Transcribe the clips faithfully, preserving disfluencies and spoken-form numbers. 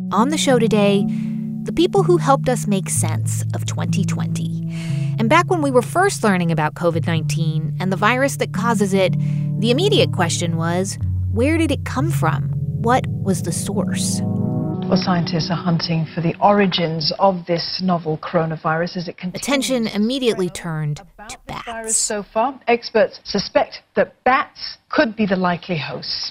On the show today, the people who helped us make sense of twenty twenty. And back when we were first learning about covid nineteen and the virus that causes it, the immediate question was, where did it come from? What was the source? Well, scientists are hunting for the origins of this novel coronavirus as it continues. Attention immediately turned to About this virus bats. so far, experts suspect that bats could be the likely hosts.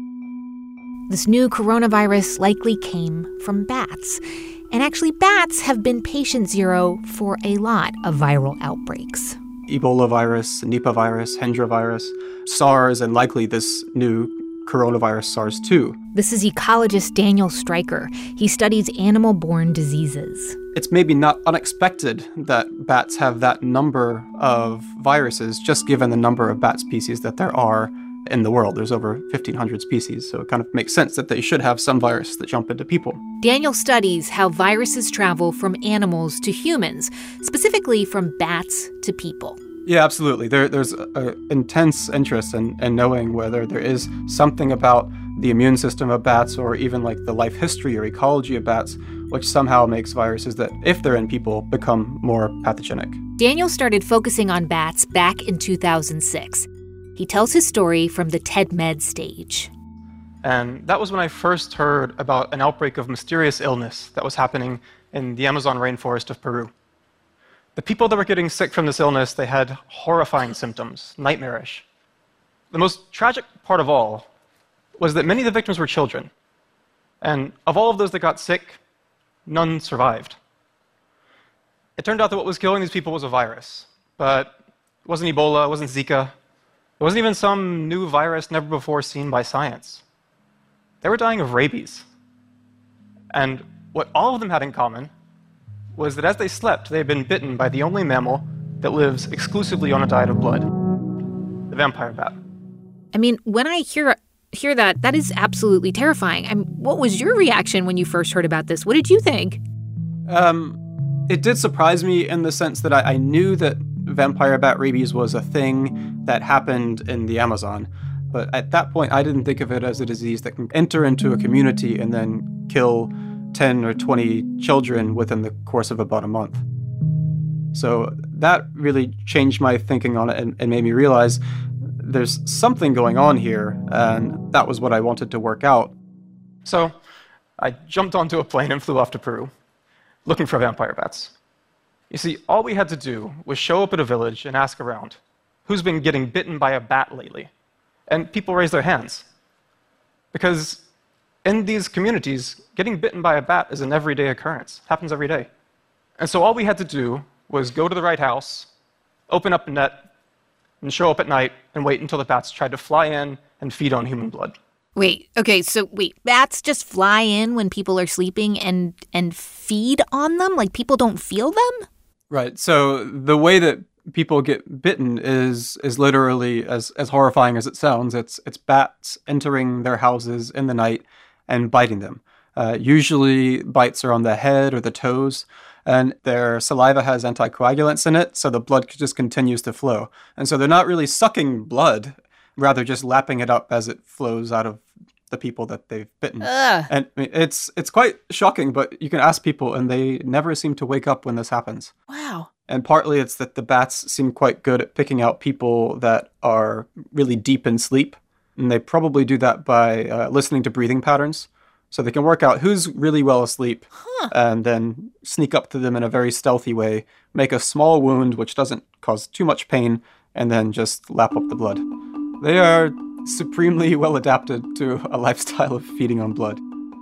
This new coronavirus likely came from bats. And actually, bats have been patient zero for a lot of viral outbreaks. Ebola virus, Nipah virus, Hendra virus, SARS, and likely this new coronavirus SARS two. This is ecologist Daniel Streicher. He studies animal-borne diseases. It's maybe not unexpected that bats have that number of viruses, just given the number of bat species that there are in the world. There's over fifteen hundred species, so it kind of makes sense that they should have some viruses that jump into people. Daniel studies how viruses travel from animals to humans, specifically from bats to people. Yeah, absolutely. There, there's an intense interest in, in knowing whether there is something about the immune system of bats or even like the life history or ecology of bats, which somehow makes viruses that, if they're in people, become more pathogenic. Daniel started focusing on bats back in two thousand six. He tells his story from the TED-Med stage. And that was when I first heard about an outbreak of mysterious illness that was happening in the Amazon rainforest of Peru. The people that were getting sick from this illness, they had horrifying symptoms, nightmarish. The most tragic part of all was that many of the victims were children. And of all of those that got sick, none survived. It turned out that what was killing these people was a virus. But it wasn't Ebola, it wasn't Zika. It wasn't even some new virus never before seen by science. They were dying of rabies. And what all of them had in common was that as they slept, they had been bitten by the only mammal that lives exclusively on a diet of blood, the vampire bat. I mean, when I hear hear that, that is absolutely terrifying. I mean, what was your reaction when you first heard about this? What did you think? Um, it did surprise me in the sense that I, I knew that vampire bat rabies was a thing that happened in the Amazon. But at that point, I didn't think of it as a disease that can enter into a community and then kill ten or twenty children within the course of about a month. So that really changed my thinking on it and, and made me realize there's something going on here, and that was what I wanted to work out. So I jumped onto a plane and flew off to Peru, looking for vampire bats. You see, all we had to do was show up at a village and ask around, who's been getting bitten by a bat lately? And people raised their hands. Because in these communities, getting bitten by a bat is an everyday occurrence. It happens every day. And so all we had to do was go to the right house, open up a net, and show up at night and wait until the bats tried to fly in and feed on human blood. Wait, okay, so wait, bats just fly in when people are sleeping and and feed on them? Like people don't feel them? Right. So the way that people get bitten is is literally as, as horrifying as it sounds. It's it's bats entering their houses in the night and biting them. Uh, usually bites are on the head or the toes, and their saliva has anticoagulants in it, so the blood just continues to flow. And so they're not really sucking blood, rather just lapping it up as it flows out of the people that they've bitten. Ugh. And I mean, it's it's quite shocking, but you can ask people, and they never seem to wake up when this happens. Wow. And partly it's that the bats seem quite good at picking out people that are really deep in sleep. And they probably do that by uh, listening to breathing patterns. So they can work out who's really well asleep Huh. and then sneak up to them in a very stealthy way, make a small wound which doesn't cause too much pain, and then just lap up the blood. They are supremely well adapted to a lifestyle of feeding on blood.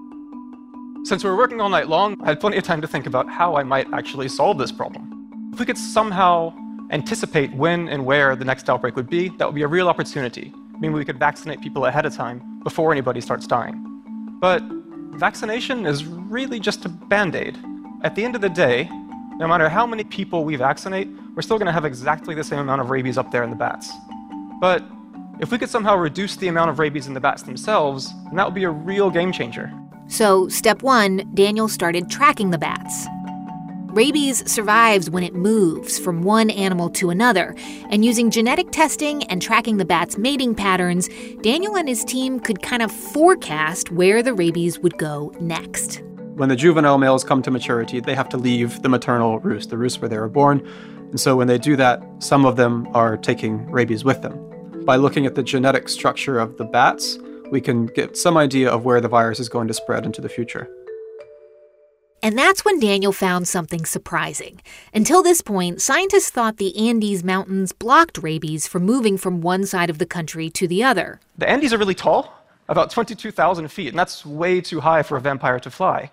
Since we were working all night long, I had plenty of time to think about how I might actually solve this problem. If we could somehow anticipate when and where the next outbreak would be, that would be a real opportunity. Maybe we could vaccinate people ahead of time before anybody starts dying. But vaccination is really just a Band-Aid. At the end of the day, no matter how many people we vaccinate, we're still going to have exactly the same amount of rabies up there in the bats. But if we could somehow reduce the amount of rabies in the bats themselves, then that would be a real game changer. So, step one, Daniel started tracking the bats. Rabies survives when it moves from one animal to another, and using genetic testing and tracking the bats' mating patterns, Daniel and his team could kind of forecast where the rabies would go next. when the juvenile males come to maturity, they have to leave the maternal roost, the roost where they were born. And so when they do that, some of them are taking rabies with them. By looking at the genetic structure of the bats, we can get some idea of where the virus is going to spread into the future. And that's when Daniel found something surprising. Until this point, scientists thought the Andes Mountains blocked rabies from moving from one side of the country to the other. The Andes are really tall, about twenty-two thousand feet, and that's way too high for a vampire to fly.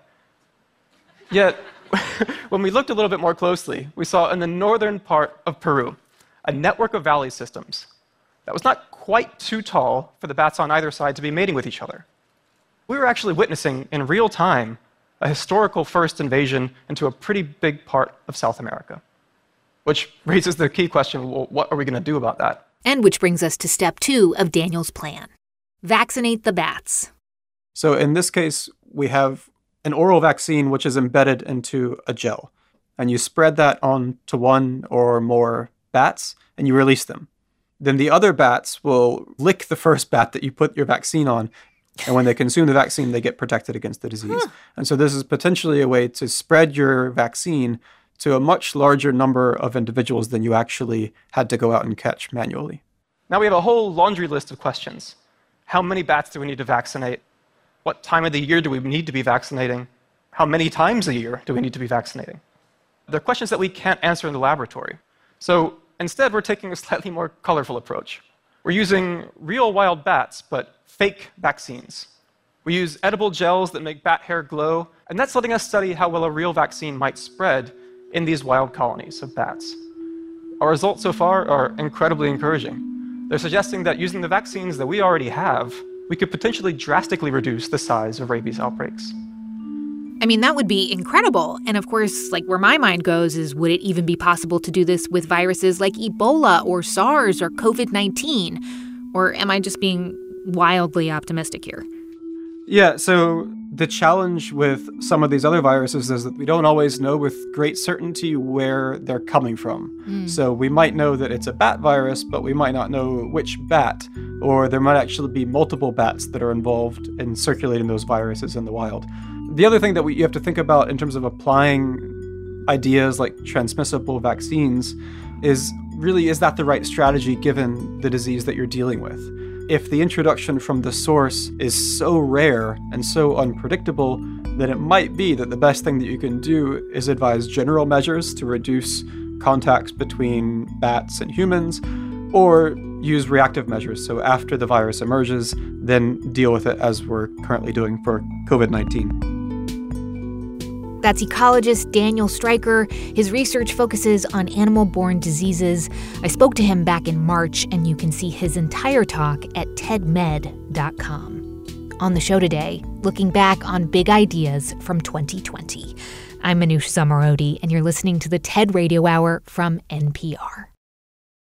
Yet, when we looked a little bit more closely, we saw in the northern part of Peru a network of valley systems that was not quite too tall for the bats on either side to be mating with each other. We were actually witnessing in real time a historical first invasion into a pretty big part of South America, which raises the key question, well, what are we going to do about that? And which brings us to step two of Daniel's plan. Vaccinate the bats. So in this case, we have an oral vaccine which is embedded into a gel. And you spread that on to one or more bats, and you release them. Then the other bats will lick the first bat that you put your vaccine on. And when they consume the vaccine, they get protected against the disease. Huh. And so this is potentially a way to spread your vaccine to a much larger number of individuals than you actually had to go out and catch manually. Now we have a whole laundry list of questions. How many bats do we need to vaccinate? What time of the year do we need to be vaccinating? How many times a year do we need to be vaccinating? They're questions that we can't answer in the laboratory. So instead, we're taking a slightly more colorful approach. We're using real wild bats, but fake vaccines. We use edible gels that make bat hair glow, and that's letting us study how well a real vaccine might spread in these wild colonies of bats. Our results so far are incredibly encouraging. They're suggesting that using the vaccines that we already have, we could potentially drastically reduce the size of rabies outbreaks. I mean, that would be incredible. And of course, like where my mind goes is, would it even be possible to do this with viruses like Ebola or SARS or COVID nineteen? Or am I just being wildly optimistic here? Yeah, so the challenge with some of these other viruses is that we don't always know with great certainty where they're coming from. Mm. So we might know that it's a bat virus, but we might not know which bat, or there might actually be multiple bats that are involved in circulating those viruses in the wild. The other thing that we, you have to think about in terms of applying ideas like transmissible vaccines is really, is that the right strategy given the disease that you're dealing with? If the introduction from the source is so rare and so unpredictable, then it might be that the best thing that you can do is advise general measures to reduce contacts between bats and humans, or use reactive measures. So after the virus emerges, then deal with it as we're currently doing for COVID nineteen. That's ecologist Daniel Streicher. His research focuses on animal-borne diseases. I spoke to him back in March, and you can see his entire talk at ted med dot com. On the show today, looking back on big ideas from twenty twenty. I'm Manoush Zomorodi, and you're listening to the TED Radio Hour from N P R.